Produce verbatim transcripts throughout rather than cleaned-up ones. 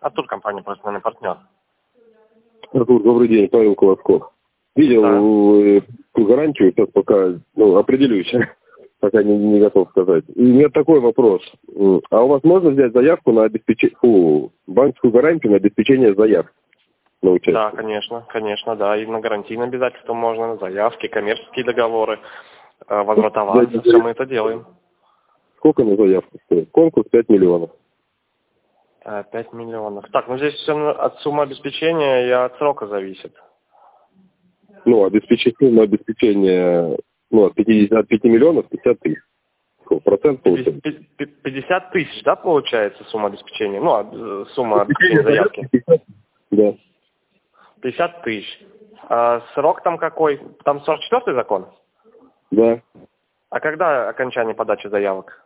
Артур, компания «Профессиональный партнер». Артур, добрый день, Павел Колосков. Видел да. ту гарантию, сейчас пока ну, определюсь, пока не, не готов сказать. И у меня такой вопрос. А у вас можно взять заявку на обеспечение, фу, банковскую гарантию на обеспечение заявки на участие? Да, конечно, конечно, да. И на гарантийные обязательства можно, на заявки, коммерческие договоры, возврат аванса, все мы это делаем. Сколько на заявку стоит? Конкурс пять миллионов. пять миллионов. Так, ну здесь все от суммы обеспечения и от срока зависит. Ну, обеспечение, обеспечение ну, от, пятидесяти, от пяти миллионов пятьдесят тысяч. Процент получается. пятьдесят тысяч, да, получается сумма обеспечения? Ну, а, сумма обеспечения заявки. Да. пятьдесят тысяч. А срок там какой? Там сорок четвёртый закон? Да. А когда окончание подачи заявок?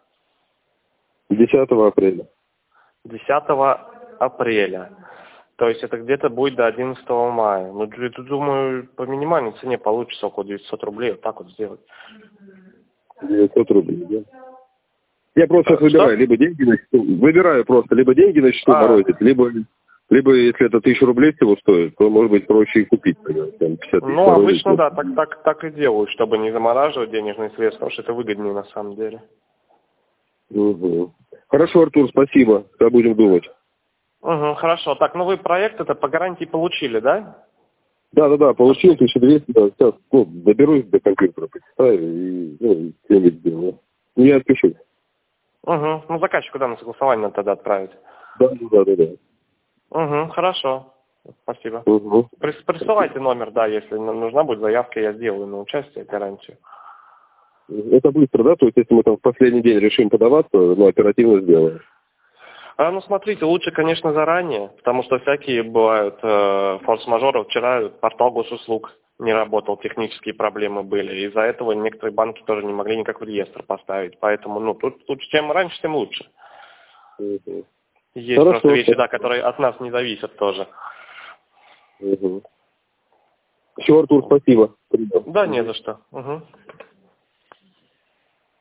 десятого апреля. десятого апреля. То есть это где-то будет до одиннадцатого мая. Ну, это, думаю, по минимальной цене получится около девятисот рублей. Вот так вот сделать. девятьсот рублей, да? Я просто Что? выбираю, либо деньги на счету, выбираю просто, либо деньги на счету а. морозить, либо, либо если это тысячу рублей всего стоит, то может быть проще и купить. Там, пятьдесят тысяч ну, морозить, обычно, вот. да, так, так, так и делают, чтобы не замораживать денежные средства, потому что это выгоднее на самом деле. Угу. Хорошо, Артур, спасибо. Тогда будем думать. Угу, хорошо. Так, ну вы проект это по гарантии получили, да? Да, да, да, получил тысячу двести, да, сейчас, ну, доберусь до компьютера, почитаю и, ну, что-нибудь сделаю. Ну, я отпишусь. Угу. Ну, заказчику, да, на согласование надо тогда отправить. Да, да, да, да. Угу, хорошо. Спасибо. Угу. Прис- Присылайте номер, да, если нужна будет заявка, я сделаю на участие гарантию. Это быстро, да? То есть, если мы там в последний день решим подаваться, ну, оперативно сделаем. А, ну, смотрите, лучше, конечно, заранее, потому что всякие бывают э, форс-мажоры. Вчера портал госуслуг не работал, технические проблемы были. Из-за этого некоторые банки тоже не могли никак в реестр поставить. Поэтому, ну, тут лучше, чем раньше, тем лучше. Угу. Есть Хорошо, просто вещи, да, которые от нас не зависят тоже. Угу. Все, Артур, спасибо. Да, не за что. Угу.